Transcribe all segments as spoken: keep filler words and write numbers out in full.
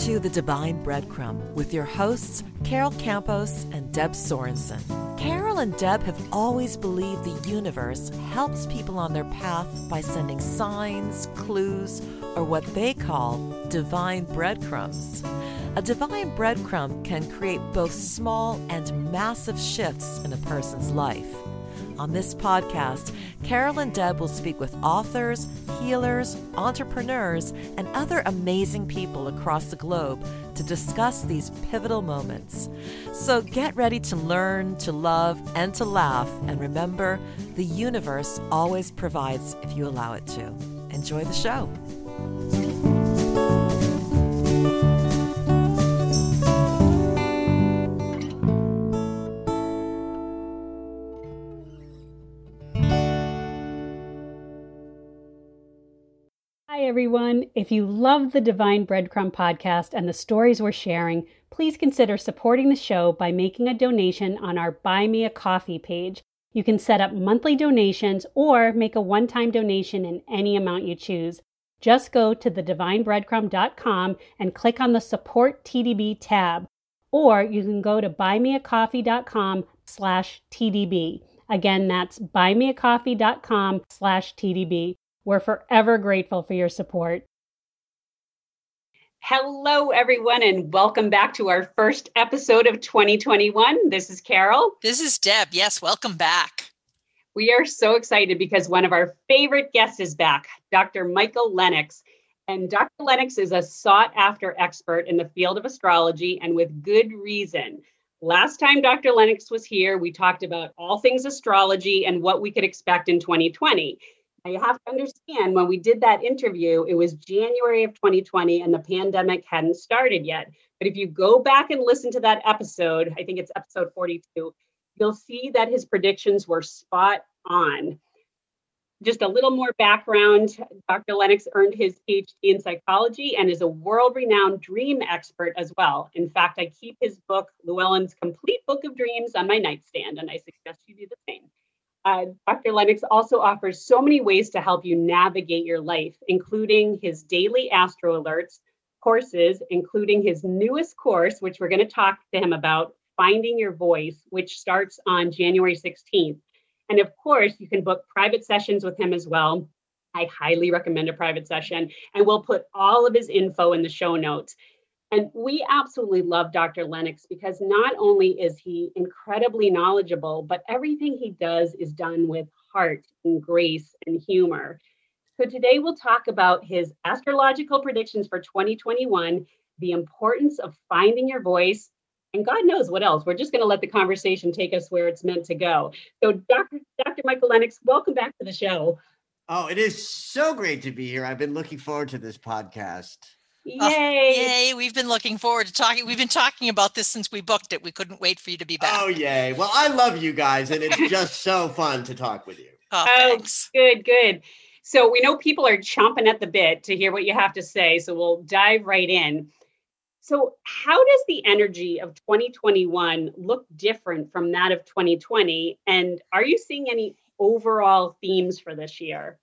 to The Divine Breadcrumb with your hosts, Carol Campos and Deb Sorensen. Carol and Deb have always believed the universe helps people on their path by sending signs, clues, or what they call divine breadcrumbs. A divine breadcrumb can create both small and massive shifts in a person's life. On this podcast, Carol and Deb will speak with authors, healers, entrepreneurs, and other amazing people across the globe to discuss these pivotal moments. So get ready to learn, to love, and to laugh. And remember, the universe always provides if you allow it to. Enjoy the show. Hi, everyone. If you love the Divine Breadcrumb podcast and the stories we're sharing, please consider supporting the show by making a donation on our Buy Me a Coffee page. You can set up monthly donations or make a one-time donation in any amount you choose. Just go to the divine breadcrumb dot com and click on the Support T D B tab, or you can go to buy me a coffee dot com slash T D B. Again, that's buy me a coffee dot com slash T D B. We're forever grateful for your support. Hello, everyone, and welcome back to our first episode of twenty twenty-one. This is Carol. This is Deb. Yes, welcome back. We are so excited because one of our favorite guests is back, Doctor Michael Lennox. And Doctor Lennox is a sought-after expert in the field of astrology, and with good reason. Last time Doctor Lennox was here, we talked about all things astrology and what we could expect in twenty twenty. Now, you have to understand, when we did that interview, it was January of twenty twenty and the pandemic hadn't started yet. But if you go back and listen to that episode, I think it's episode forty-two, you'll see that his predictions were spot on. Just a little more background. Doctor Lennox earned his P H D in psychology and is a world-renowned dream expert as well. In fact, I keep his book, Llewellyn's Complete Book of Dreams, on my nightstand, and I suggest you do the same. Uh, Doctor Lennox also offers so many ways to help you navigate your life, including his daily astro alerts, courses, including his newest course, which we're going to talk to him about, Finding Your Voice, which starts on January sixteenth. And of course, you can book private sessions with him as well. I highly recommend a private session, and we'll put all of his info in the show notes. And we absolutely love Doctor Lennox because not only is he incredibly knowledgeable, but everything he does is done with heart and grace and humor. So today we'll talk about his astrological predictions for twenty twenty-one, the importance of finding your voice, and God knows what else. We're just going to let the conversation take us where it's meant to go. So Doctor Doctor Michael Lennox, welcome back to the show. Oh, it is so great to be here. I've been looking forward to this podcast. Yay. Oh, yay. We've been looking forward to talking. We've been talking about this since we booked it. We couldn't wait for you to be back. Oh, yay. Well, I love you guys, and it's just so fun to talk with you. Oh, thanks. Oh, good, good. So we know people are chomping at the bit to hear what you have to say, so we'll dive right in. So how does the energy of twenty twenty-one look different from that of twenty twenty? And are you seeing any overall themes for this year?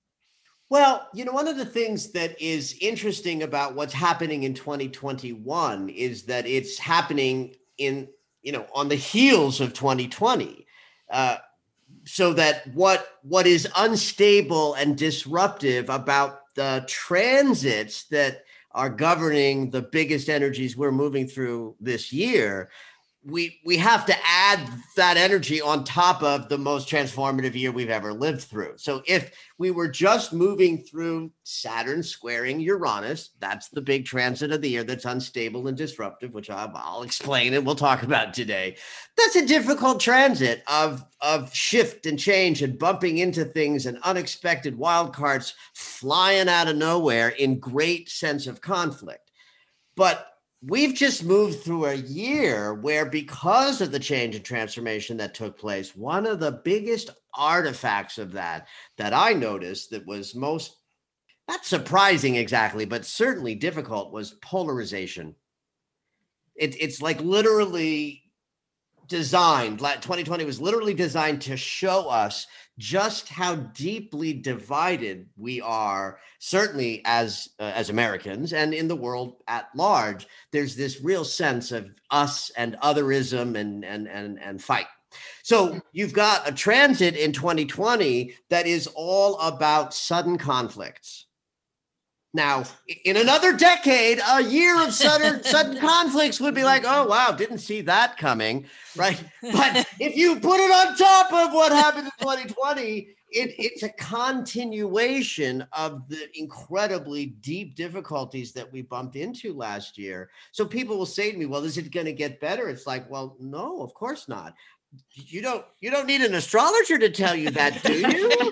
Well, you know, one of the things that is interesting about what's happening in twenty twenty-one is that it's happening in, you know, on the heels of twenty twenty. Uh, so that what what is unstable and disruptive about the transits that are governing the biggest energies we're moving through this year, we we have to add that energy on top of the most transformative year we've ever lived through. So if we were just moving through Saturn squaring Uranus, that's the big transit of the year that's unstable and disruptive, which I'll, I'll explain and we'll talk about today. That's a difficult transit of, of shift and change and bumping into things and unexpected wild cards flying out of nowhere in great sense of conflict. But we've just moved through a year where, because of the change and transformation that took place, one of the biggest artifacts of that, that I noticed that was most, not surprising exactly, but certainly difficult, was polarization. It, it's like literally designed, twenty twenty was literally designed to show us just how deeply divided we are, certainly as uh, as Americans and in the world at large. There's this real sense of us and otherism and and and and fight. So you've got a transit in twenty twenty that is all about sudden conflicts. Now, in another decade, a year of sudden sudden conflicts would be like, oh, wow, didn't see that coming, right? But if you put it on top of what happened in twenty twenty, it, it's a continuation of the incredibly deep difficulties that we bumped into last year. So people will say to me, well, is it going to get better? It's like, well, no, of course not. You don't, you don't need an astrologer to tell you that, do you?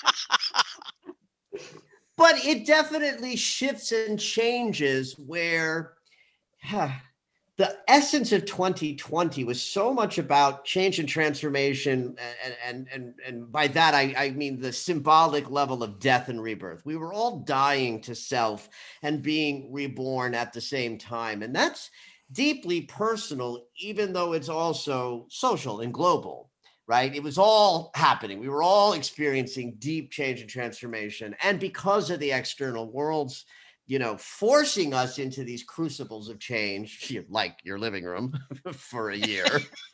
But it definitely shifts and changes where huh, the essence of twenty twenty was so much about change and transformation. And, and, and, and by that, I, I mean the symbolic level of death and rebirth. We were all dying to self and being reborn at the same time. And that's deeply personal, even though it's also social and global. Right? It was all happening. We were all experiencing deep change and transformation. And because of the external worlds, you know, forcing us into these crucibles of change, like your living room for a year,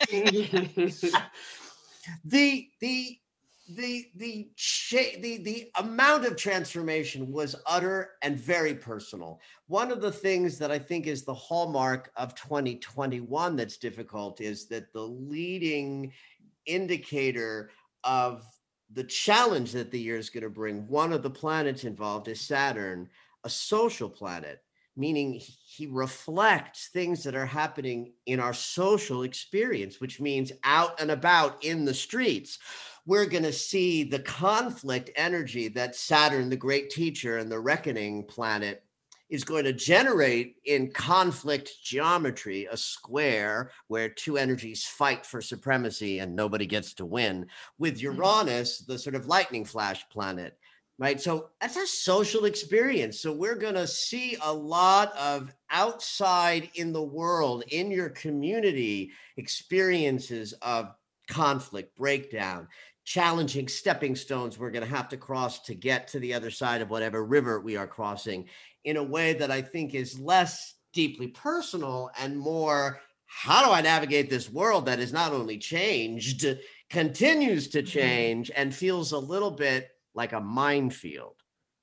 the, the, the, the, the, the amount of transformation was utter and very personal. One of the things that I think is the hallmark of twenty twenty-one that's difficult is that the leading indicator of the challenge that the year is going to bring, one of the planets involved is Saturn, a social planet, meaning he reflects things that are happening in our social experience, which means out and about in the streets. We're going to see the conflict energy that Saturn, the great teacher and the reckoning planet, is going to generate in conflict geometry, a square where two energies fight for supremacy and nobody gets to win, with Uranus, the sort of lightning flash planet, right? So that's a social experience. So we're going to see a lot of outside in the world, in your community, experiences of conflict, breakdown, challenging stepping stones we're going to have to cross to get to the other side of whatever river we are crossing, in a way that I think is less deeply personal and more, how do I navigate this world that is not only changed, continues to change, and feels a little bit like a minefield.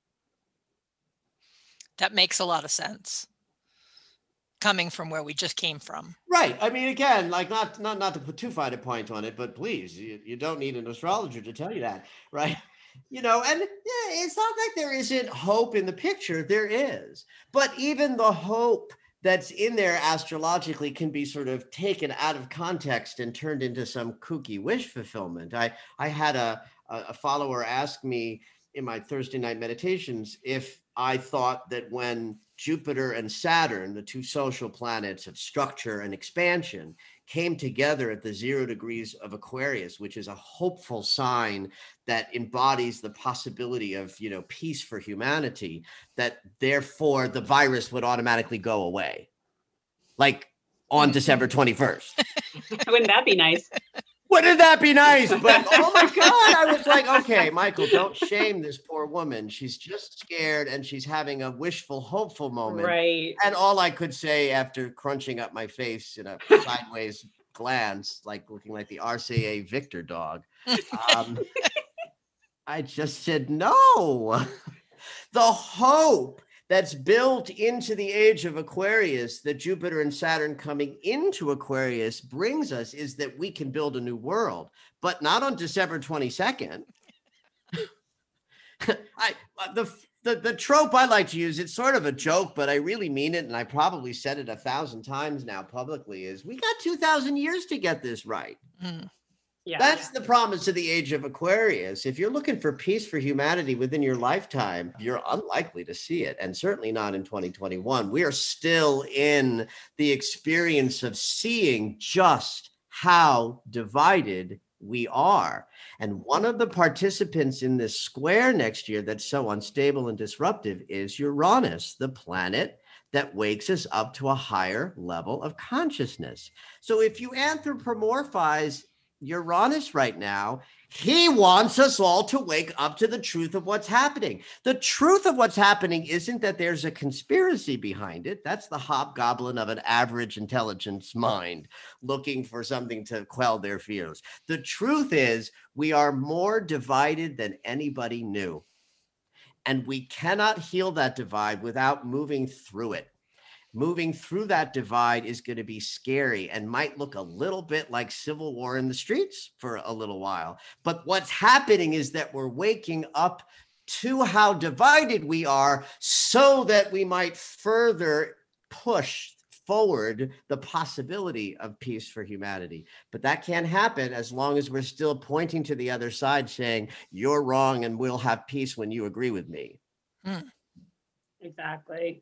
That makes a lot of sense, coming from where we just came from. Right. I mean, again, like not not not to put too fine a point on it, but please, you, you don't need an astrologer to tell you that, right? You know, and yeah, it's not like there isn't hope in the picture. There is. But even the hope that's in there astrologically can be sort of taken out of context and turned into some kooky wish fulfillment. I, I had a, a follower ask me in my Thursday night meditations if I thought that when Jupiter and Saturn, the two social planets of structure and expansion, came together at the zero degrees of Aquarius, which is a hopeful sign that embodies the possibility of, you know, peace for humanity, that therefore the virus would automatically go away, like on December twenty-first. Wouldn't that be nice? Wouldn't that be nice? But oh my God, I was like, okay, Michael, don't shame this poor woman. She's just scared and she's having a wishful, hopeful moment. Right. And all I could say after crunching up my face in a sideways glance, like looking like the R C A Victor dog, um, I just said, no. The hope that's built into the age of Aquarius, that Jupiter and Saturn coming into Aquarius brings us, is that we can build a new world, but not on December twenty-second. I the, the the trope I like to use, it's sort of a joke, but I really mean it, and I probably said it a thousand times now publicly, is we got two thousand years to get this right. Mm. Yeah, That's yeah. the promise of the age of Aquarius. If you're looking for peace for humanity within your lifetime, you're unlikely to see it, and certainly not in twenty twenty-one. We are still in the experience of seeing just how divided we are. And one of the participants in this square next year that's so unstable and disruptive is Uranus, the planet that wakes us up to a higher level of consciousness. So if you anthropomorphize Uranus right now, he wants us all to wake up to the truth of what's happening. The truth of what's happening isn't that there's a conspiracy behind it. That's the hobgoblin of an average intelligence mind looking for something to quell their fears. The truth is we are more divided than anybody knew. And we cannot heal that divide without moving through it. Moving through that divide is going to be scary and might look a little bit like civil war in the streets for a little while. But what's happening is that we're waking up to how divided we are so that we might further push forward the possibility of peace for humanity. But that can't happen as long as we're still pointing to the other side saying, you're wrong and we'll have peace when you agree with me. Mm. Exactly.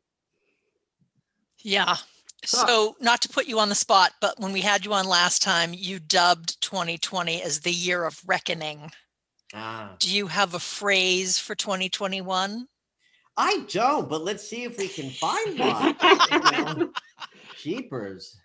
Yeah. So not to put you on the spot, but when we had you on last time, you dubbed twenty twenty as the year of reckoning. Ah. Do you have a phrase for twenty twenty-one? I don't, but let's see if we can find one. You know, jeepers.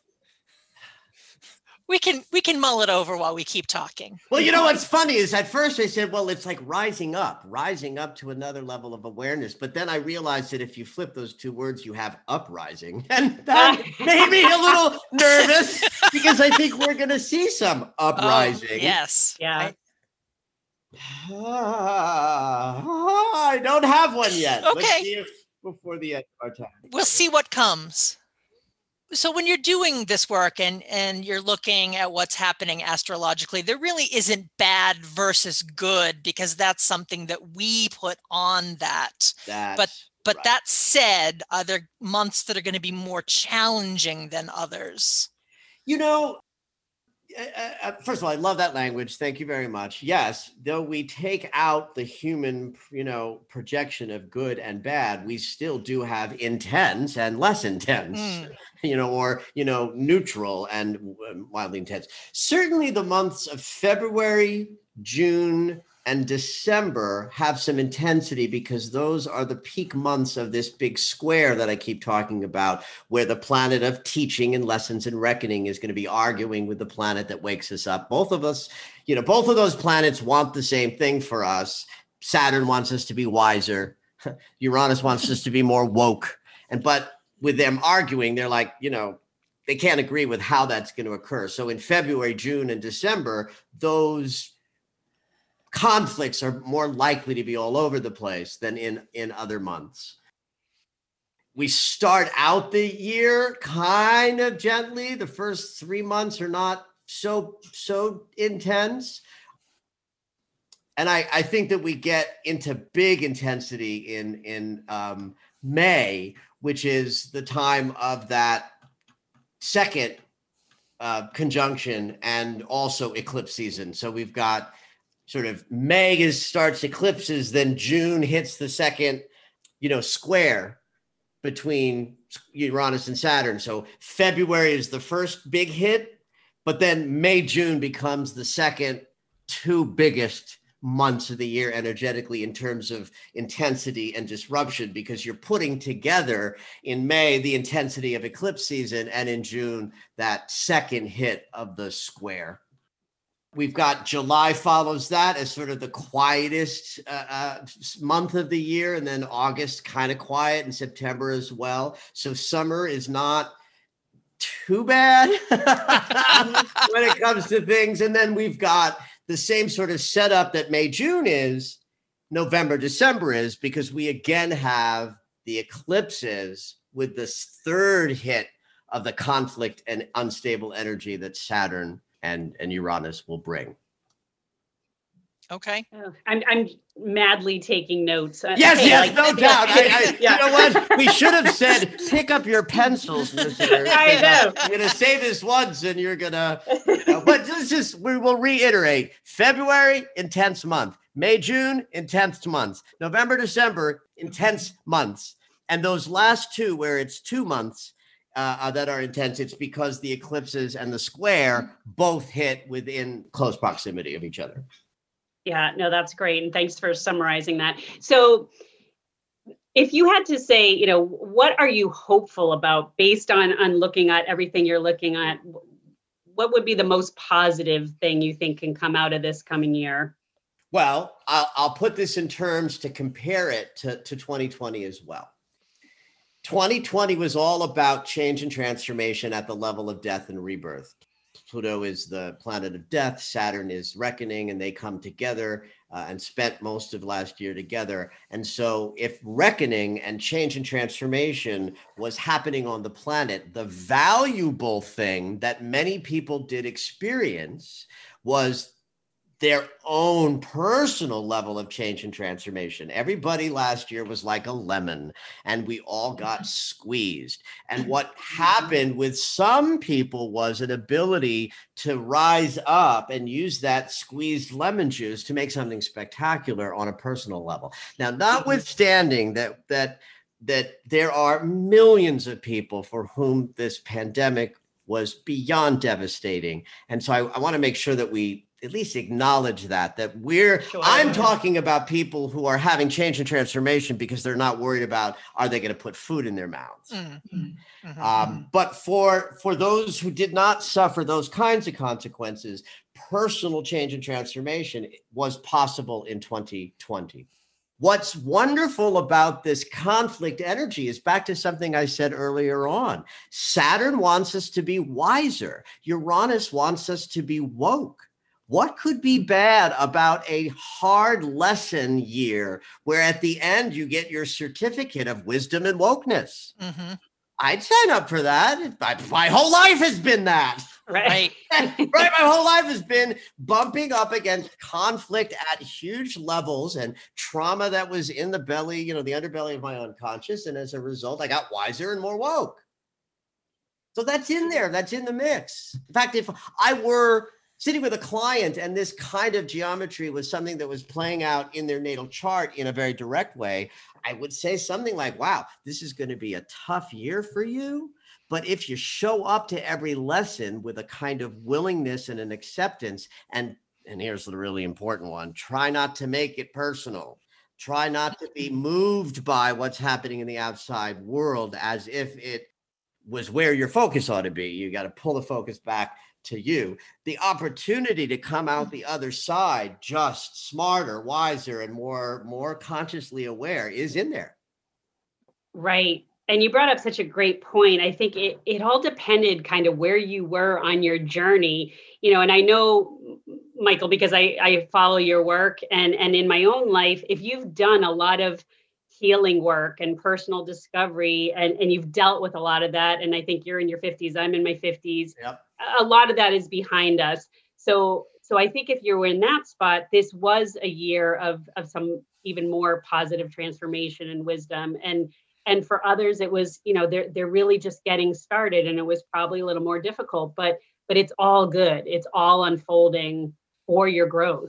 We can we can mull it over while we keep talking. Well, you know what's funny is at first I said, well, it's like rising up, rising up to another level of awareness. But then I realized that if you flip those two words, you have uprising. And that made me a little nervous because I think we're going to see some uprising. Oh, yes. Yeah. I, Ah, I don't have one yet. Okay. Let's see if before the end of our time. we'll see what comes. So when you're doing this work and, and you're looking at what's happening astrologically, there really isn't bad versus good because that's something that we put on that. That's But but right. that said, are there months that are going to be more challenging than others? You know, uh, uh, first of all, I love that language. Thank you very much. Yes, though we take out the human, you know, projection of good and bad, we still do have intense and less intense, Mm. you know, or, you know, neutral and mildly intense. Certainly the months of February, June, and December have some intensity because those are the peak months of this big square that I keep talking about, where the planet of teaching and lessons and reckoning is going to be arguing with the planet that wakes us up. Both of us, you know, both of those planets want the same thing for us. Saturn wants us to be wiser. Uranus wants us to be more woke. And but with them arguing, they're like, you know, they can't agree with how that's going to occur. So in February, June, and December, those conflicts are more likely to be all over the place than in, in other months. We start out the year kind of gently. The first three months are not so, so intense. And I, I think that we get into big intensity in, in um, May, which is the time of that second uh, conjunction and also eclipse season. So we've got sort of May is starts eclipses, then June hits the second, you know, square between Uranus and Saturn. So February is the first big hit, but then May, June becomes the second two biggest months of the year energetically in terms of intensity and disruption, because you're putting together in May the intensity of eclipse season and in June that second hit of the square. We've got July follows that as sort of the quietest uh, uh, month of the year, and then August kind of quiet, and September as well. So summer is not too bad when it comes to things. And then we've got the same sort of setup that May, June is, November, December is, because we again have the eclipses with this third hit of the conflict and unstable energy that Saturn and, and Uranus will bring. Okay. Oh, I'm I'm madly taking notes. Uh, Yes, hey, yes, like- no doubt. I, I, Yeah. You know what? We should have said, pick up your pencils, listeners. I know. You're going to say this once and you're going to, but let's just, we will reiterate. February, intense month. May, June, intense months. November, December, intense months. And those last two, where it's two months uh, uh, that are intense, it's because the eclipses and the square both hit within close proximity of each other. Yeah, no, that's great. And thanks for summarizing that. So if you had to say, you know, what are you hopeful about based on, on looking at everything you're looking at? What would be the most positive thing you think can come out of this coming year? Well, I'll, I'll put this in terms to compare it to, to twenty twenty as well. twenty twenty was all about change and transformation at the level of death and rebirth. Pluto is the planet of death, Saturn is reckoning, and they come together uh, and spent most of last year together. And so if reckoning and change and transformation was happening on the planet, the valuable thing that many people did experience was their own personal level of change and transformation. Everybody last year was like a lemon, and we all got squeezed. And what happened with some people was an ability to rise up and use that squeezed lemon juice to make something spectacular on a personal level. Now, notwithstanding that, that, that there are millions of people for whom this pandemic was beyond devastating. And so I, I want to make sure that we at least acknowledge that, that we're, sure. I'm talking about people who are having change and transformation because they're not worried about, are they going to put food in their mouths? Mm-hmm. Mm-hmm. Um, but for, for those who did not suffer those kinds of consequences, personal change and transformation was possible in twenty twenty. What's wonderful about this conflict energy is back to something I said earlier on. Saturn wants us to be wiser. Uranus wants us to be woke. What could be bad about a hard lesson year where at the end you get your certificate of wisdom and wokeness? Mm-hmm. I'd sign up for that. My, my whole life has been that. Right. right. My whole life has been bumping up against conflict at huge levels and trauma that was in the belly, you know, the underbelly of my unconscious. And as a result, I got wiser and more woke. So that's in there. That's in the mix. In fact, if I were sitting with a client and this kind of geometry was something that was playing out in their natal chart in a very direct way, I would say something like, wow, this is going to be a tough year for you. But if you show up to every lesson with a kind of willingness and an acceptance, and, and here's the really important one, try not to make it personal. Try not to be moved by what's happening in the outside world as if it was where your focus ought to be. You got to pull the focus back to you. The opportunity to come out the other side just smarter, wiser, and more, more consciously aware is in there. Right. And you brought up such a great point. I think it, it all depended kind of where you were on your journey, you know, and I know, Michael, because I, I follow your work and, and in my own life, if you've done a lot of healing work and personal discovery, and, and you've dealt with a lot of that, and I think you're in your fifties, I'm in my fifties, yep. A lot of that is behind us. So, so I think if you were in that spot, this was a year of, of some even more positive transformation and wisdom. And, and for others, it was, you know, they're, they're really just getting started, and it was probably a little more difficult, but, but it's all good. It's all unfolding for your growth.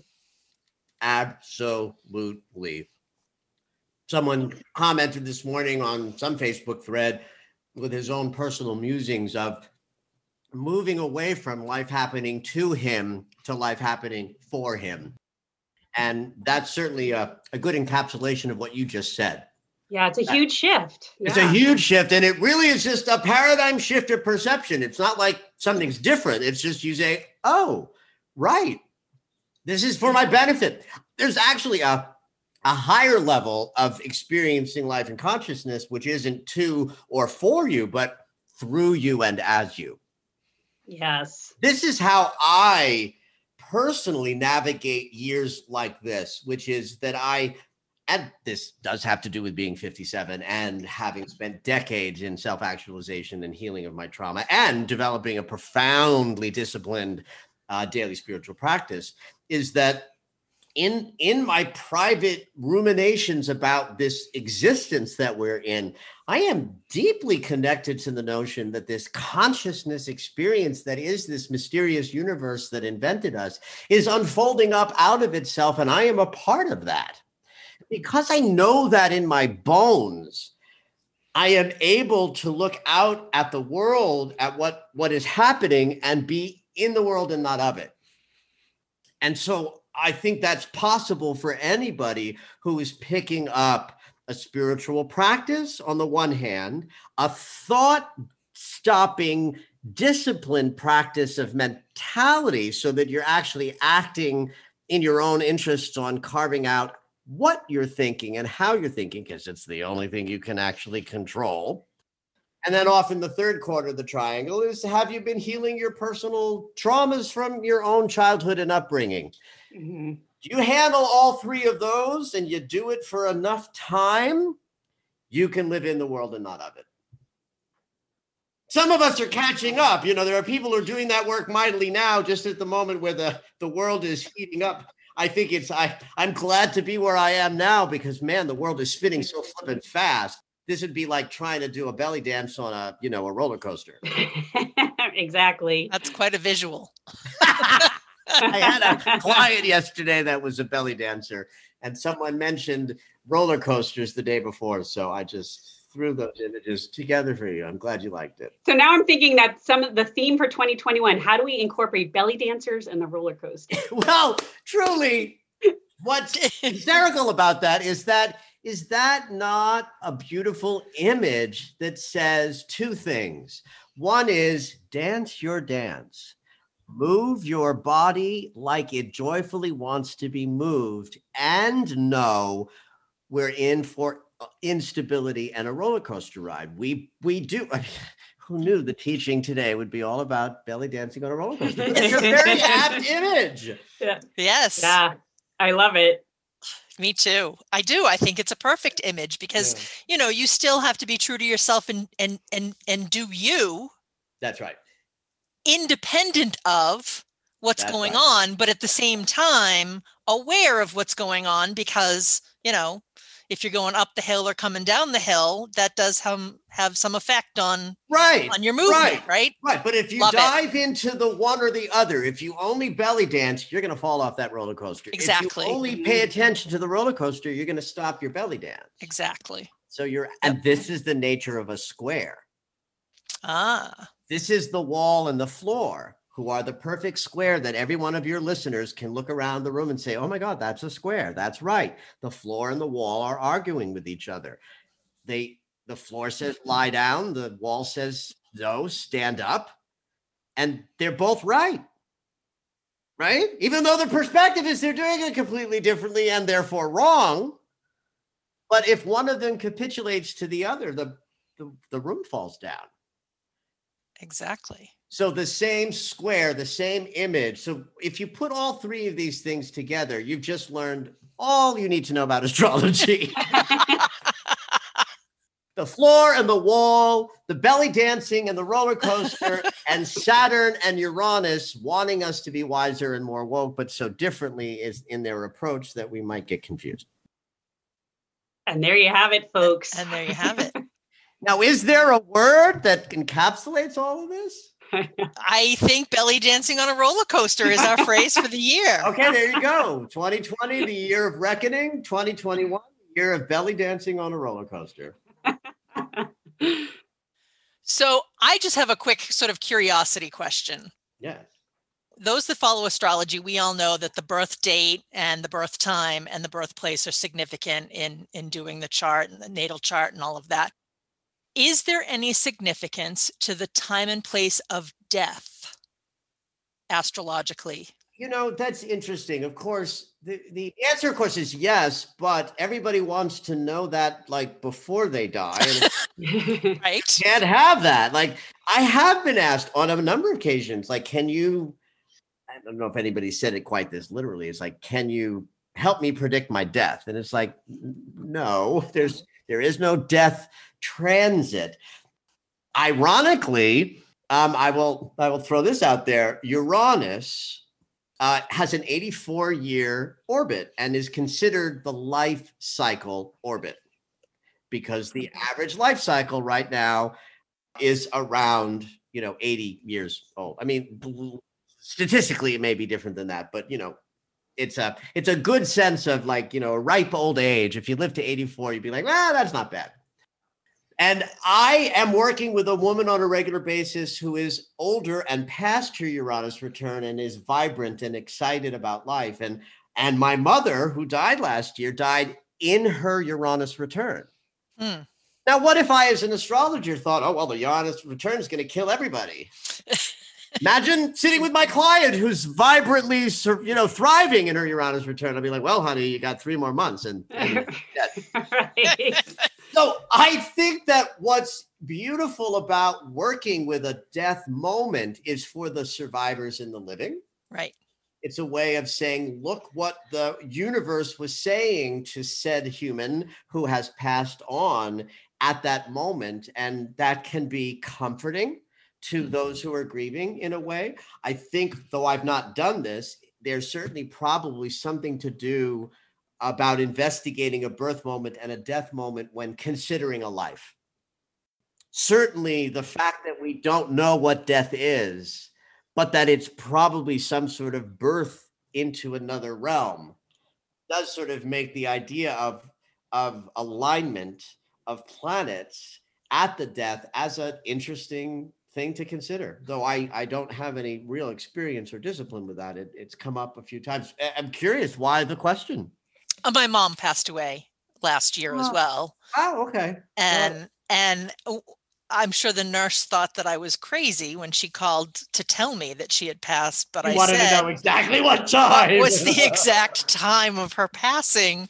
Absolutely. Someone commented this morning on some Facebook thread with his own personal musings of moving away from life happening to him to life happening for him. And that's certainly a, a good encapsulation of what you just said. Yeah, it's a huge shift. Yeah. It's a huge shift. And it really is just a paradigm shift of perception. It's not like something's different. It's just you say, oh, right. This is for my benefit. There's actually a, a higher level of experiencing life and consciousness, which isn't to or for you, but through you and as you. Yes. This is how I personally navigate years like this, which is that I, and this does have to do with being fifty-seven and having spent decades in self-actualization and healing of my trauma and developing a profoundly disciplined uh, daily spiritual practice, is that in, in my private ruminations about this existence that we're in, I am deeply connected to the notion that this consciousness experience that is this mysterious universe that invented us is unfolding up out of itself, and I am a part of that. Because I know that in my bones, I am able to look out at the world, at what, what is happening, and be in the world and not of it. And so I think that's possible for anybody who is picking up a spiritual practice on the one hand, a thought-stopping, disciplined practice of mentality so that you're actually acting in your own interests on carving out what you're thinking and how you're thinking, because it's the only thing you can actually control. And then often the third quarter of the triangle is, have you been healing your personal traumas from your own childhood and upbringing? Mm-hmm. Do you handle all three of those and you do it for enough time, you can live in the world and not of it. Some of us are catching up. You know, there are people who are doing that work mightily now, just at the moment where the, the world is heating up. I think it's, I, I'm glad to be where I am now because, man, the world is spinning so flippin' fast. This would be like trying to do a belly dance on a, you know, a roller coaster. Exactly. That's quite a visual. I had a client yesterday that was a belly dancer, and someone mentioned roller coasters the day before. So I just threw those images together for you. I'm glad you liked it. So now I'm thinking that some of the theme for twenty twenty-one, how do we incorporate belly dancers and the roller coaster? Well, truly, what's hysterical about that is that is that not a beautiful image that says two things? One is dance your dance. Move your body like it joyfully wants to be moved, and know we're in for instability and a roller coaster ride. We we do. Who knew the teaching today would be all about belly dancing on a roller coaster? It's a very apt image. Yeah. Yes. Yeah, I love it. Me too. I do. I think it's a perfect image because, yeah. you know, you still have to be true to yourself and and and and do you. That's right. Independent of what's That's going right. on, but at the same time, aware of what's going on because, you know, if you're going up the hill or coming down the hill, that does have, have some effect on, right. on your movement, right. right? Right. But if you Love dive it. into the one or the other, if you only belly dance, you're going to fall off that roller coaster. Exactly. If you only pay attention to the roller coaster, you're going to stop your belly dance. Exactly. So you're, and this is the nature of a square. Ah. This is the wall and the floor, who are the perfect square that every one of your listeners can look around the room and say, oh my God, that's a square. That's right. The floor and the wall are arguing with each other. They, the floor says, lie down. The wall says, no, stand up. And they're both right. Right? Even though the perspective is they're doing it completely differently and therefore wrong. But if one of them capitulates to the other, the, the, the room falls down. Exactly. So the same square, the same image. So if you put all three of these things together, you've just learned all you need to know about astrology. The floor and the wall, the belly dancing and the roller coaster, and Saturn and Uranus wanting us to be wiser and more woke, but so differently is in their approach that we might get confused. And there you have it, folks. And there you have it. Now, is there a word that encapsulates all of this? I think belly dancing on a roller coaster is our phrase for the year. Okay, there you go. twenty twenty, the year of reckoning. twenty twenty-one, the year of belly dancing on a roller coaster. So I just have a quick sort of curiosity question. Yes. Those that follow astrology, we all know that the birth date and the birth time and the birthplace are significant in, in doing the chart and the natal chart and all of that. Is there any significance to the time and place of death astrologically? You know, that's interesting. Of course, the, the answer, of course, is yes, but everybody wants to know that like before they die. And right. Can't have that. Like I have been asked on a number of occasions, like, can you, I don't know if anybody said it quite this literally. It's like, can you help me predict my death? And it's like, no, there's, there is no death transit. Ironically, um, I will I will throw this out there. Uranus uh, has an eighty-four year orbit and is considered the life cycle orbit because the average life cycle right now is around, you know, eighty years old. I mean, statistically, it may be different than that, but you know, it's a it's a good sense of like, you know, a ripe old age. If you live to eighty-four, you'd be like, well, that's not bad. And I am working with a woman on a regular basis who is older and past her Uranus return and is vibrant and excited about life. And, and my mother, who died last year, died in her Uranus return. Hmm. Now, what if I, as an astrologer, thought, oh, well, the Uranus return is going to kill everybody? Imagine sitting with my client who's vibrantly, you know, thriving in her Uranus return. I'll be like, well, honey, you got three more months. And, and Right. So I think that what's beautiful about working with a death moment is for the survivors and the living. Right. It's a way of saying, look what the universe was saying to said human who has passed on at that moment. And that can be comforting to those who are grieving in a way. I think, though I've not done this, there's certainly probably something to do about investigating a birth moment and a death moment when considering a life. Certainly the fact that we don't know what death is, but that it's probably some sort of birth into another realm, does sort of make the idea of, of alignment of planets at the death as an interesting thing to consider. Though I, I don't have any real experience or discipline with that. It, it's come up a few times. I'm curious, why the question? Uh, my mom passed away last year oh. as well. Oh, okay. And well, and I'm sure the nurse thought that I was crazy when she called to tell me that she had passed, but I wanted said, to know exactly what time. What was the exact time of her passing,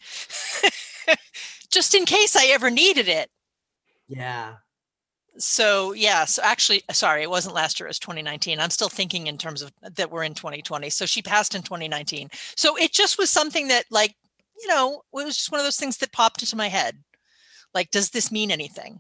just in case I ever needed it. Yeah. So, yeah, so actually, sorry, it wasn't last year, it was twenty nineteen. I'm still thinking in terms of that we're in twenty twenty. So she passed in twenty nineteen. So it just was something that, like, you know, it was just one of those things that popped into my head. Like, does this mean anything?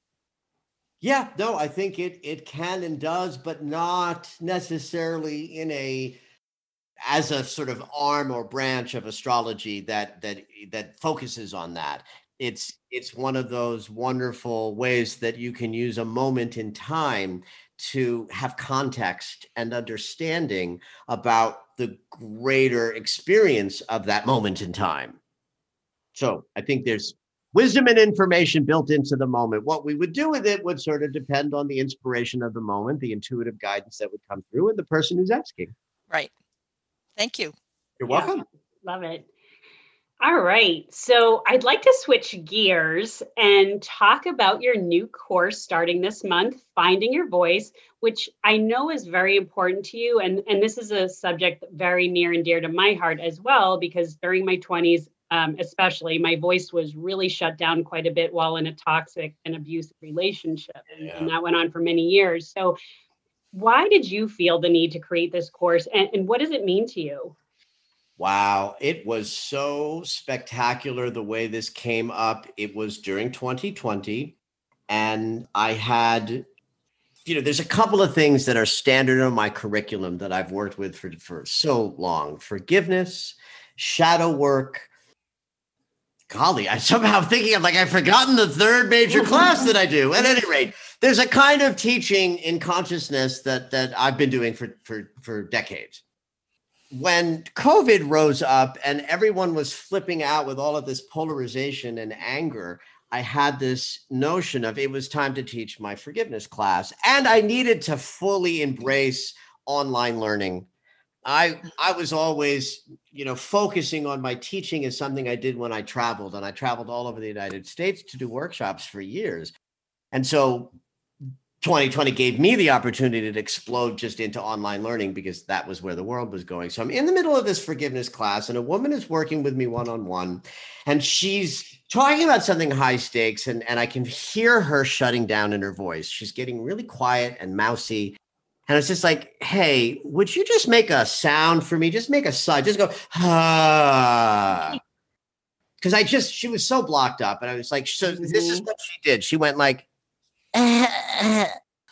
Yeah, no, I think it it can and does, but not necessarily in a as a sort of arm or branch of astrology that that that focuses on that. It's it's one of those wonderful ways that you can use a moment in time to have context and understanding about the greater experience of that moment in time. So I think there's wisdom and information built into the moment. What we would do with it would sort of depend on the inspiration of the moment, the intuitive guidance that would come through, and the person who's asking. Right. Thank you. You're welcome. Yeah, love it. All right. So I'd like to switch gears and talk about your new course starting this month, Finding Your Voice, which I know is very important to you. And, and this is a subject very near and dear to my heart as well, because during my twenties, um, especially, my voice was really shut down quite a bit while in a toxic and abusive relationship. And, Yeah. and that went on for many years. So why did you feel the need to create this course? And, and what does it mean to you? Wow, it was so spectacular the way this came up. It was during twenty twenty, and I had, you know, there's a couple of things that are standard on my curriculum that I've worked with for, for so long. Forgiveness, shadow work. Golly, I'm somehow thinking I'm like, I've forgotten the third major class that I do. At any rate, there's a kind of teaching in consciousness that that I've been doing for for, for decades. When COVID rose up and everyone was flipping out with all of this polarization and anger, I had this notion of it was time to teach my forgiveness class. And I needed to fully embrace online learning. I I was always, you know, focusing on my teaching as something I did when I traveled. And I traveled all over the United States to do workshops for years. And so twenty twenty gave me the opportunity to explode just into online learning because that was where the world was going. So I'm in the middle of this forgiveness class and a woman is working with me one-on-one and she's talking about something high stakes and, and I can hear her shutting down in her voice. She's getting really quiet and mousy. And it's just like, hey, would you just make a sound for me? Just make a sigh. Just go, ah. Because I just, she was so blocked up. And I was like, so mm-hmm. This is what she did. She went like, oh,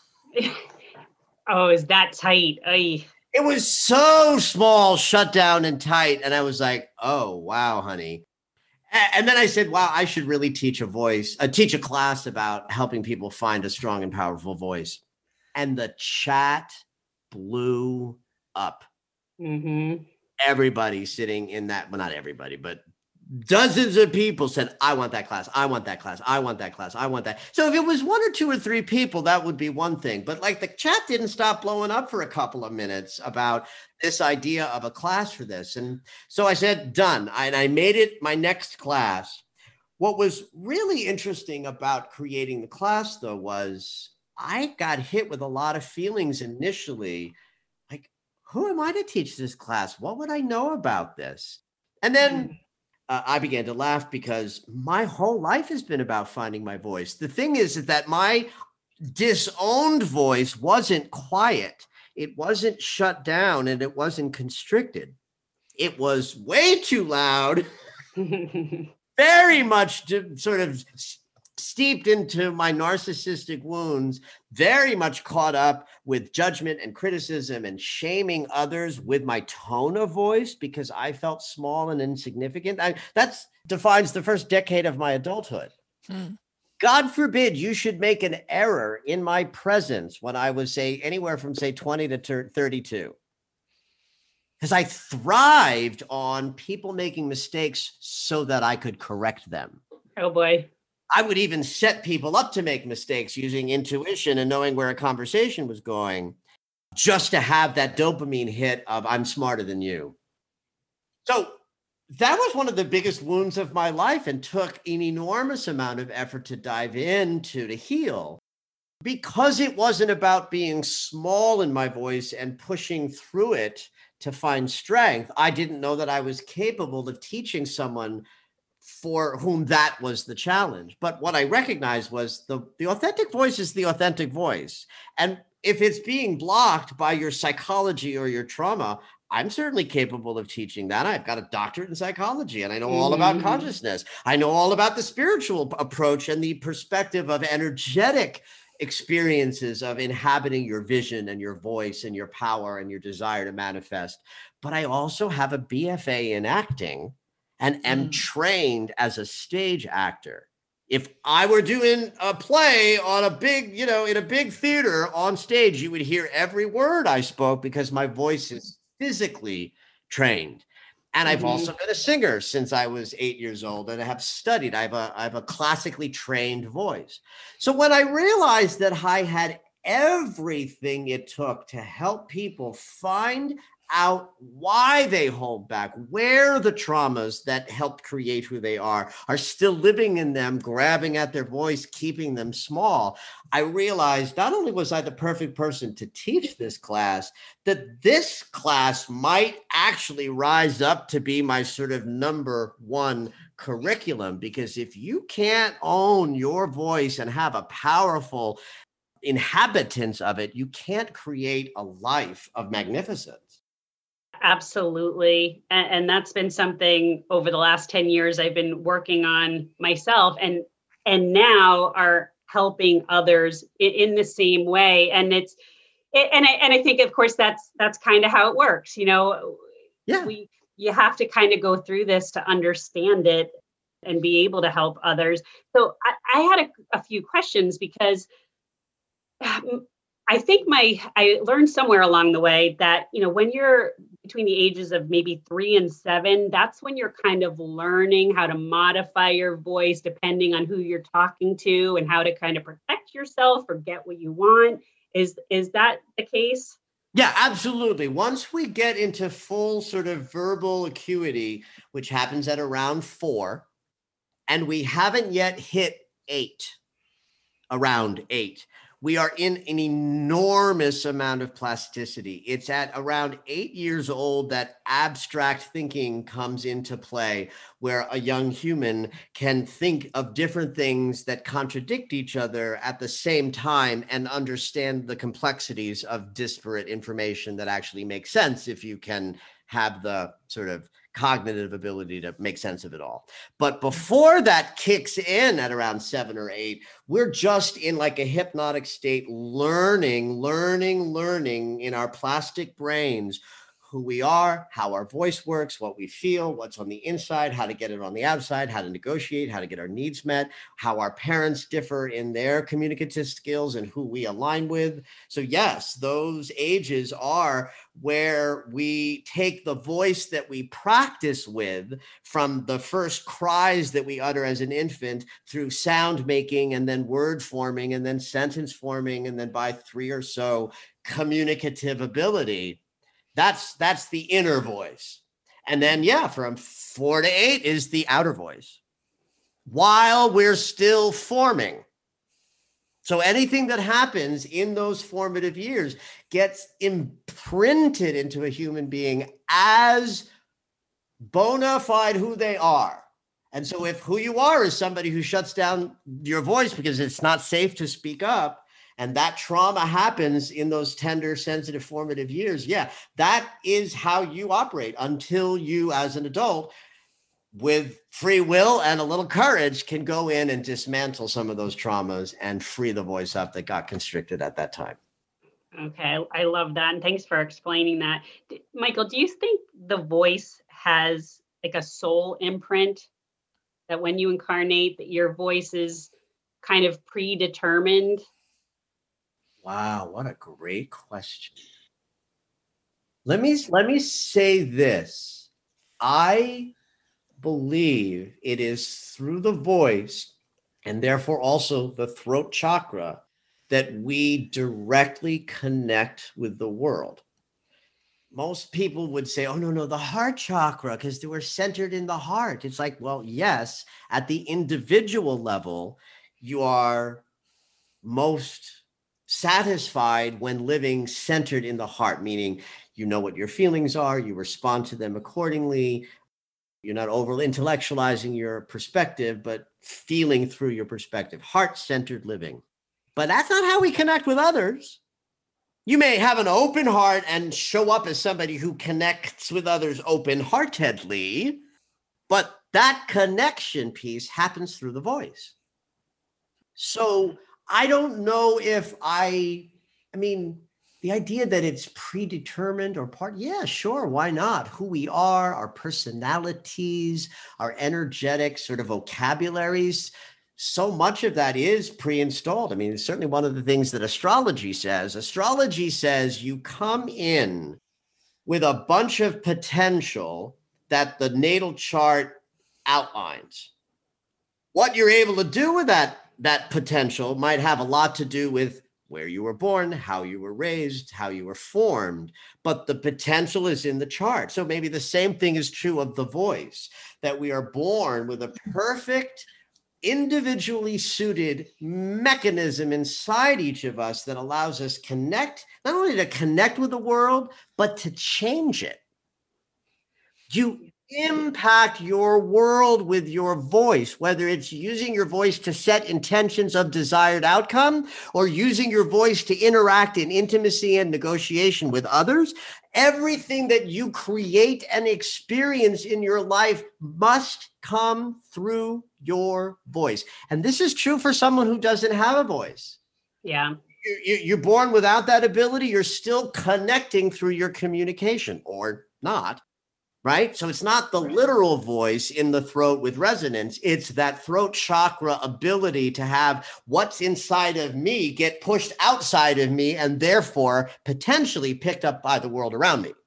is that tight? Ay. It was so small, shut down and tight. And I was like, oh, wow, honey. And then I said, wow, I should really teach a voice, uh, teach a class about helping people find a strong and powerful voice. And the chat blew up. Mm-hmm. Everybody sitting in that, well, not everybody, but Dozens of people said, I want that class. I want that class. I want that class. I want that. So if it was one or two or three people, that would be one thing. But like the chat didn't stop blowing up for a couple of minutes about this idea of a class for this. And so I said, done. And I made it my next class. What was really interesting about creating the class, though, was I got hit with a lot of feelings initially. Like, who am I to teach this class? What would I know about this? And then Uh, I began to laugh because my whole life has been about finding my voice. The thing is, is that my disowned voice wasn't quiet. It wasn't shut down and it wasn't constricted. It was way too loud, very much to, sort of steeped into my narcissistic wounds, very much caught up with judgment and criticism and shaming others with my tone of voice because I felt small and insignificant. I, that defines the first decade of my adulthood. Hmm. God forbid you should make an error in my presence when I was, say, anywhere from, say, twenty to thirty-two. Because I thrived on people making mistakes so that I could correct them. Oh, boy. I would even set people up to make mistakes using intuition and knowing where a conversation was going, just to have that dopamine hit of I'm smarter than you. So that was one of the biggest wounds of my life and took an enormous amount of effort to dive into, to heal, because it wasn't about being small in my voice and pushing through it to find strength. I didn't know that I was capable of teaching someone for whom that was the challenge. But what I recognized was the, the authentic voice is the authentic voice. And if it's being blocked by your psychology or your trauma, I'm certainly capable of teaching that. I've got a doctorate in psychology and I know all about mm-hmm. consciousness. I know all about the spiritual approach and the perspective of energetic experiences of inhabiting your vision and your voice and your power and your desire to manifest. But I also have a B F A in acting and am mm. trained as a stage actor. If I were doing a play on a big, you know, in a big theater on stage, you would hear every word I spoke because my voice is physically trained. And I've mm-hmm. also been a singer since I was eight years old and I have studied. I have a, I have a classically trained voice. So when I realized that I had everything it took to help people find out why they hold back, where the traumas that helped create who they are are still living in them, grabbing at their voice, keeping them small, I realized not only was I the perfect person to teach this class, that this class might actually rise up to be my sort of number one curriculum. Because if you can't own your voice and have a powerful inhabitants of it, you can't create a life of magnificence. Absolutely. And, and that's been something over the last ten years I've been working on myself and and now are helping others in, in the same way. And it's it, and I and I think of course that's that's kind of how it works. You know, yeah. we you have to kind of go through this to understand it and be able to help others. So I, I had a, a few questions because um, I think my I learned somewhere along the way that, you know, when you're between the ages of maybe three and seven, that's when you're kind of learning how to modify your voice depending on who you're talking to and how to kind of protect yourself or get what you want. Is is that the case? Yeah, absolutely. Once we get into full sort of verbal acuity, which happens at around four, and we haven't yet hit eight, around eight, we are in an enormous amount of plasticity. It's at around eight years old that abstract thinking comes into play, where a young human can think of different things that contradict each other at the same time and understand the complexities of disparate information that actually makes sense if you can have the sort of cognitive ability to make sense of it all. But before that kicks in at around seven or eight, we're just in like a hypnotic state, learning, learning, learning in our plastic brains who we are, how our voice works, what we feel, what's on the inside, how to get it on the outside, how to negotiate, how to get our needs met, how our parents differ in their communicative skills and who we align with. So yes, those ages are where we take the voice that we practice with from the first cries that we utter as an infant through sound making and then word forming and then sentence forming and then by three or so communicative ability. That's that's the inner voice. And then, yeah, from four to eight is the outer voice while we're still forming. So anything that happens in those formative years gets imprinted into a human being as bona fide who they are. And so if who you are is somebody who shuts down your voice because it's not safe to speak up, and that trauma happens in those tender, sensitive, formative years, yeah, that is how you operate until you, as an adult, with free will and a little courage, can go in and dismantle some of those traumas and free the voice up that got constricted at that time. Okay, I love that. And thanks for explaining that. Michael, do you think the voice has like a soul imprint, that when you incarnate, that your voice is kind of predetermined? Wow, what a great question. Let me let me say this. I believe it is through the voice, and therefore also the throat chakra, that we directly connect with the world. Most people would say, oh, no, no, the heart chakra, because they were centered in the heart. It's like, well, yes, at the individual level, you are most satisfied when living centered in the heart, meaning you know what your feelings are, you respond to them accordingly. You're not overly intellectualizing your perspective, but feeling through your perspective, heart-centered living. But that's not how we connect with others. You may have an open heart and show up as somebody who connects with others open-heartedly, but that connection piece happens through the voice. So I don't know if I, I mean, the idea that it's predetermined or part, yeah, sure, why not? Who we are, our personalities, our energetic sort of vocabularies, so much of that is pre-installed. I mean, it's certainly one of the things that astrology says. Astrology says you come in with a bunch of potential that the natal chart outlines. What you're able to do with that, that potential might have a lot to do with where you were born, how you were raised, how you were formed, but the potential is in the chart. So maybe the same thing is true of the voice, that we are born with a perfect, individually suited mechanism inside each of us that allows us connect, not only to connect with the world, but to change it. You impact your world with your voice, whether it's using your voice to set intentions of desired outcome or using your voice to interact in intimacy and negotiation with others. Everything that you create and experience in your life must come through your voice. And this is true for someone who doesn't have a voice. Yeah. You, you're born without that ability. You're still connecting through your communication, or not. Right? So it's not the literal voice in the throat with resonance. It's that throat chakra ability to have what's inside of me get pushed outside of me and therefore potentially picked up by the world around me.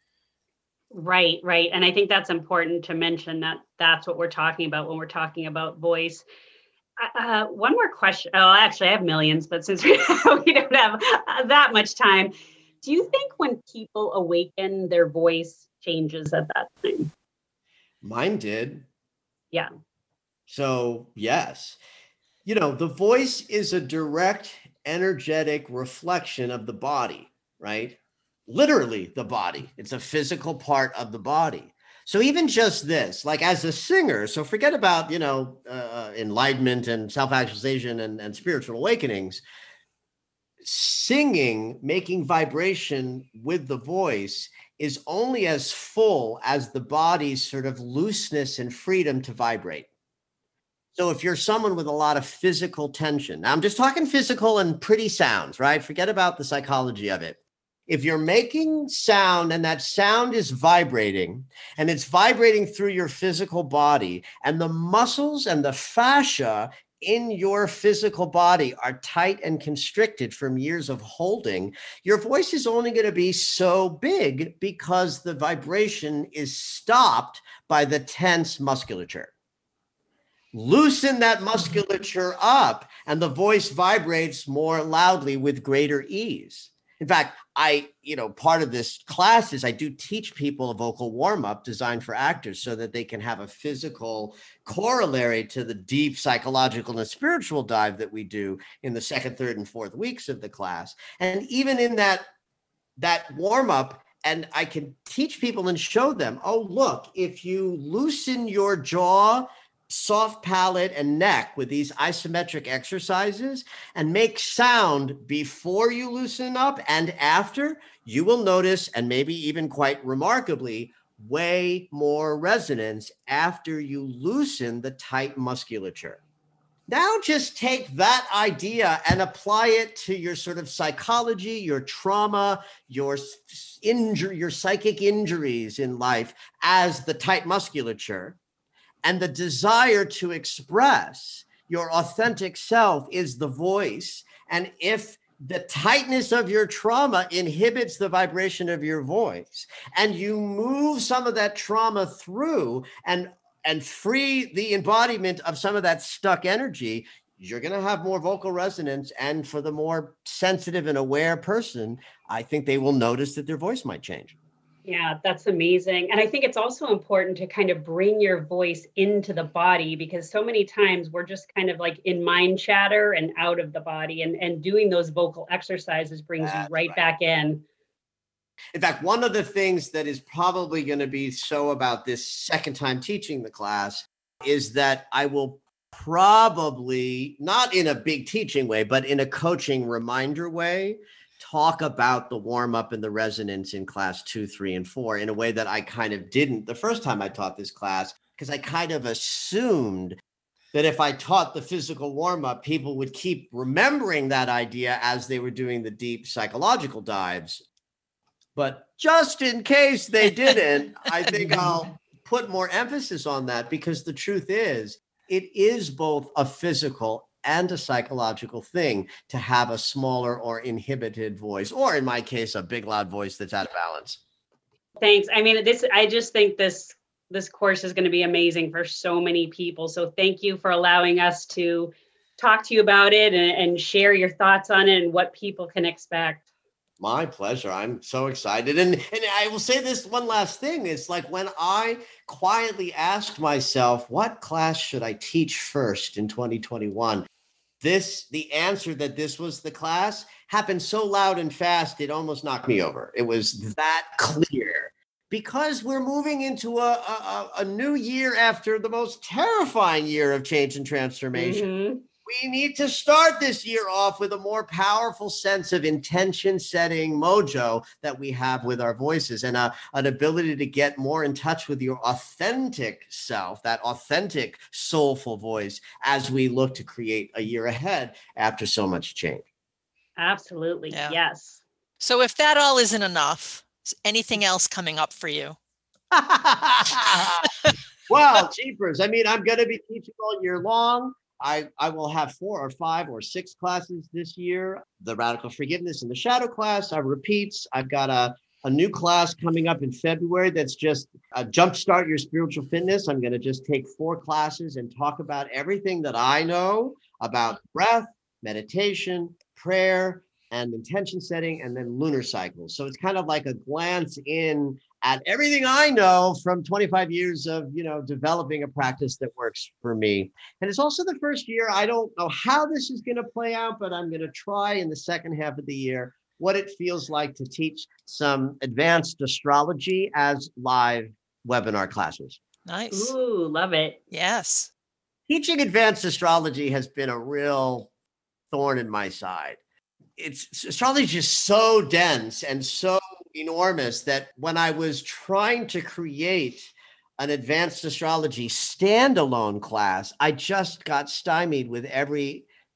Right, right. And I think that's important to mention, that that's what we're talking about when we're talking about voice. Uh, one more question. Oh, actually, I have millions, but since we, we don't have that much time, do you think when people awaken, their voice changes at that time? Mine did. Yeah. So yes, you know, the voice is a direct energetic reflection of the body, right? Literally the body. It's a physical part of the body. So even just this, like as a singer, so forget about, you know, uh, enlightenment and self-actualization and, and spiritual awakenings. Singing, making vibration with the voice is only as full as the body's sort of looseness and freedom to vibrate. So if you're someone with a lot of physical tension, now I'm just talking physical and pretty sounds, right? Forget about the psychology of it. If you're making sound and that sound is vibrating and it's vibrating through your physical body and the muscles and the fascia in your physical body are tight and constricted from years of holding, your voice is only going to be so big because the vibration is stopped by the tense musculature. Loosen that musculature up and the voice vibrates more loudly with greater ease. In fact, I, you know, part of this class is I do teach people a vocal warm-up designed for actors so that they can have a physical corollary to the deep psychological and spiritual dive that we do in the second, third, and fourth weeks of the class. And even in that, that warm-up, and I can teach people and show them, oh, look, if you loosen your jaw, soft palate, and neck with these isometric exercises and make sound before you loosen up and after, you will notice, and maybe even quite remarkably, way more resonance after you loosen the tight musculature. Now just take that idea and apply it to your sort of psychology, your trauma, your injury, your psychic injuries in life as the tight musculature. And the desire to express your authentic self is the voice. And if the tightness of your trauma inhibits the vibration of your voice, and you move some of that trauma through and, and free the embodiment of some of that stuck energy, you're going to have more vocal resonance. And for the more sensitive and aware person, I think they will notice that their voice might change. Yeah, that's amazing. And I think it's also important to kind of bring your voice into the body, because so many times we're just kind of like in mind chatter and out of the body, and, and doing those vocal exercises brings That's you right, right back in. In fact, one of the things that is probably going to be so about this second time teaching the class is that I will probably, not in a big teaching way, but in a coaching reminder way, talk about the warm-up and the resonance in class two, three, and four in a way that I kind of didn't the first time I taught this class, because I kind of assumed that if I taught the physical warm-up, people would keep remembering that idea as they were doing the deep psychological dives. But just in case they didn't, I think I'll put more emphasis on that, because the truth is, it is both a physical and a psychological thing to have a smaller or inhibited voice, or in my case, a big, loud voice that's out of balance. Thanks. I mean, this, I just think this, this course is going to be amazing for so many people. So thank you for allowing us to talk to you about it and, and share your thoughts on it and what people can expect. My pleasure. I'm so excited. And, and I will say this one last thing. It's like when I quietly asked myself, what class should I teach first in twenty twenty-one? This, the answer that this was the class happened so loud and fast, it almost knocked me over. It was that clear, because we're moving into a, a, a new year after the most terrifying year of change and transformation. Mm-hmm. We need to start this year off with a more powerful sense of intention setting mojo that we have with our voices, and a, an ability to get more in touch with your authentic self, that authentic soulful voice, as we look to create a year ahead after so much change. Absolutely. Yeah. Yes. So if that all isn't enough, is anything else coming up for you? Well, jeepers. I mean, I'm going to be teaching all year long. I, I will have four or five or six classes this year. The Radical Forgiveness and the Shadow class, I repeats. I've got a, a new class coming up in February that's just a Jumpstart Your Spiritual Fitness. I'm going to just take four classes and talk about everything that I know about breath, meditation, prayer, and intention setting, and then lunar cycles. So it's kind of like a glance in at everything I know from twenty-five years of, you know, developing a practice that works for me. And it's also the first year. I don't know how this is going to play out, but I'm going to try in the second half of the year what it feels like to teach some advanced astrology as live webinar classes. Nice. Ooh, love it. Yes. Teaching advanced astrology has been a real thorn in my side. It's astrology is just so dense and so enormous that when I was trying to create an advanced astrology standalone class, I just got stymied with every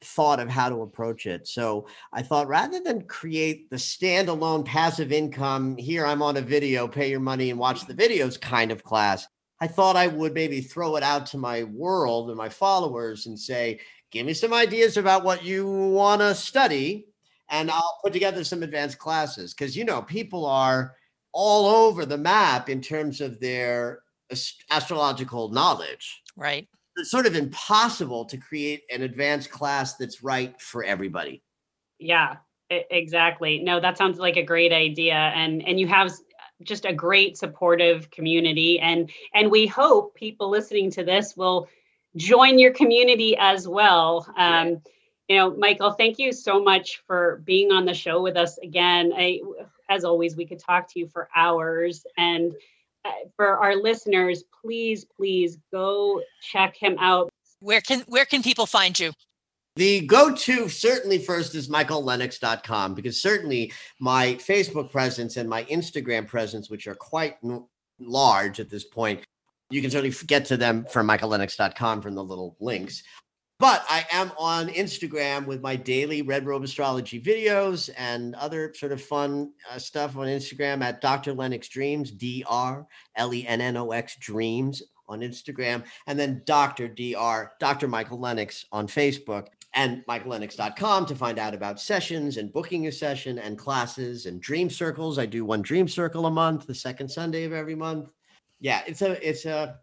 thought of how to approach it. So I thought rather than create the standalone passive income, here I'm on a video, pay your money and watch the videos kind of class, I thought I would maybe throw it out to my world and my followers and say, give me some ideas about what you want to study, and I'll put together some advanced classes. Because, you know, people are all over the map in terms of their ast- astrological knowledge. Right. It's sort of impossible to create an advanced class that's right for everybody. Yeah, e- exactly. No, that sounds like a great idea. And and you have just a great supportive community. And and we hope people listening to this will join your community as well. Um, Yeah. You know, Michael, thank you so much for being on the show with us again. I, as always, we could talk to you for hours. And uh, for our listeners, please, please go check him out. Where can where can people find you? The go-to certainly first is michael lennox dot com, because certainly my Facebook presence and my Instagram presence, which are quite n- large at this point, you can certainly get to them from michael lennox dot com from the little links. But I am on Instagram with my daily Red Robe Astrology videos and other sort of fun uh, stuff on Instagram at Doctor Lennox Dreams, D R L E N N O X Dreams on Instagram, and then Doctor D R, Doctor Michael Lennox on Facebook, and michael lennox dot com to find out about sessions and booking a session and classes and dream circles. I do one dream circle a month, the second Sunday of every month. Yeah, it's a, it's a,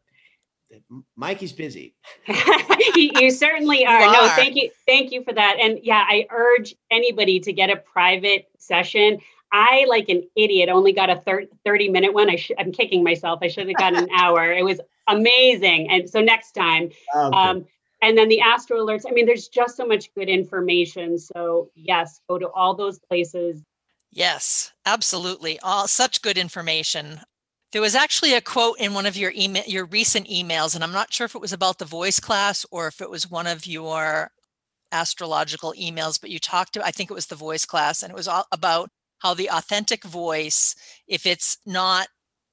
Mikey's busy. you, you certainly are. You No, are. thank you. Thank you for that. And yeah, I urge anybody to get a private session. I, like an idiot, only got a thirty minute one. I sh- I'm kicking myself. I should have gotten an hour. It was amazing. And so next time, Okay. um, and then the Astro Alerts. I mean, there's just so much good information. So yes, go to all those places. Yes, absolutely. All such good information. There was actually a quote in one of your email, your recent emails, and I'm not sure if it was about the voice class or if it was one of your astrological emails, but you talked to, I think it was the voice class, and it was all about how the authentic voice, if it's not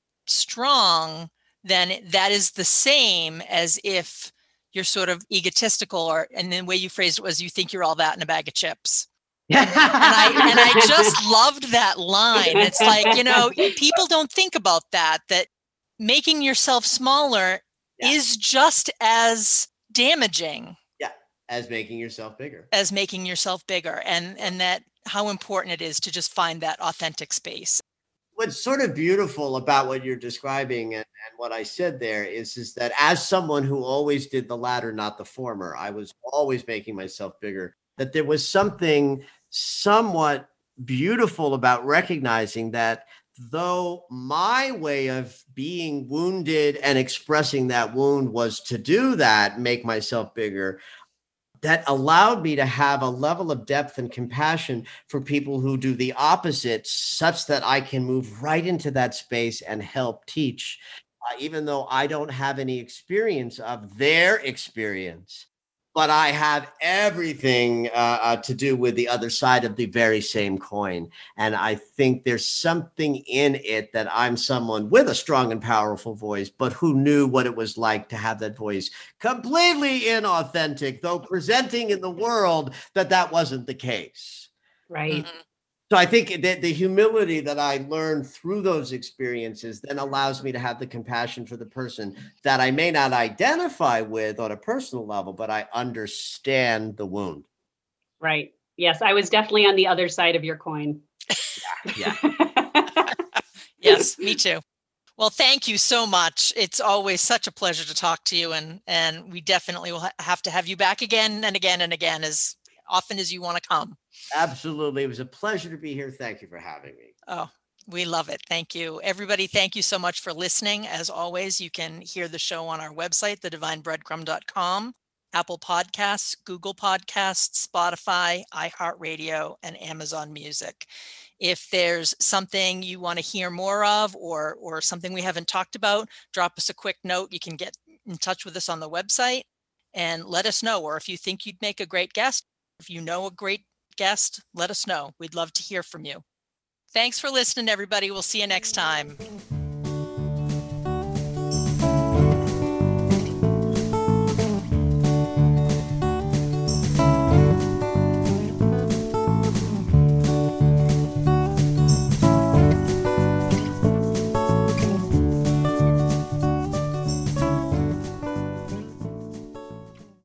strong, then that is the same as if you're sort of egotistical, or, and the way you phrased it was, you think you're all that in a bag of chips. And I and I just loved that line. It's like, you know, people don't think about that, that making yourself smaller Yeah. is just as damaging Yeah, as making yourself bigger. as making yourself bigger, and and that how important it is to just find that authentic space. What's sort of beautiful about what you're describing and, and what I said there is, is that as someone who always did the latter, not the former, I was always making myself bigger, that there was something somewhat beautiful about recognizing that though my way of being wounded and expressing that wound was to do that, make myself bigger, that allowed me to have a level of depth and compassion for people who do the opposite, such that I can move right into that space and help teach, uh, even though I don't have any experience of their experience. But I have everything uh, uh, to do with the other side of the very same coin. And I think there's something in it that I'm someone with a strong and powerful voice, but who knew what it was like to have that voice completely inauthentic, though presenting in the world that that wasn't the case. Right. Mhm. So I think that the humility that I learned through those experiences then allows me to have the compassion for the person that I may not identify with on a personal level, but I understand the wound. Right. Yes, I was definitely on the other side of your coin. Yeah. Yes, me too. Well, thank you so much. It's always such a pleasure to talk to you, and and we definitely will ha- have to have you back again and again and again as often as you want to come. Absolutely. It was a pleasure to be here. Thank you for having me. Oh, we love it. Thank you. Everybody, thank you so much for listening. As always, you can hear the show on our website, the divine breadcrumb dot com, Apple Podcasts, Google Podcasts, Spotify, iHeartRadio, and Amazon Music. If there's something you want to hear more of, or or something we haven't talked about, drop us a quick note. You can get in touch with us on the website and let us know. Or if you think you'd make a great guest, if you know a great guest, let us know. We'd love to hear from you. Thanks for listening, everybody. We'll see you next time.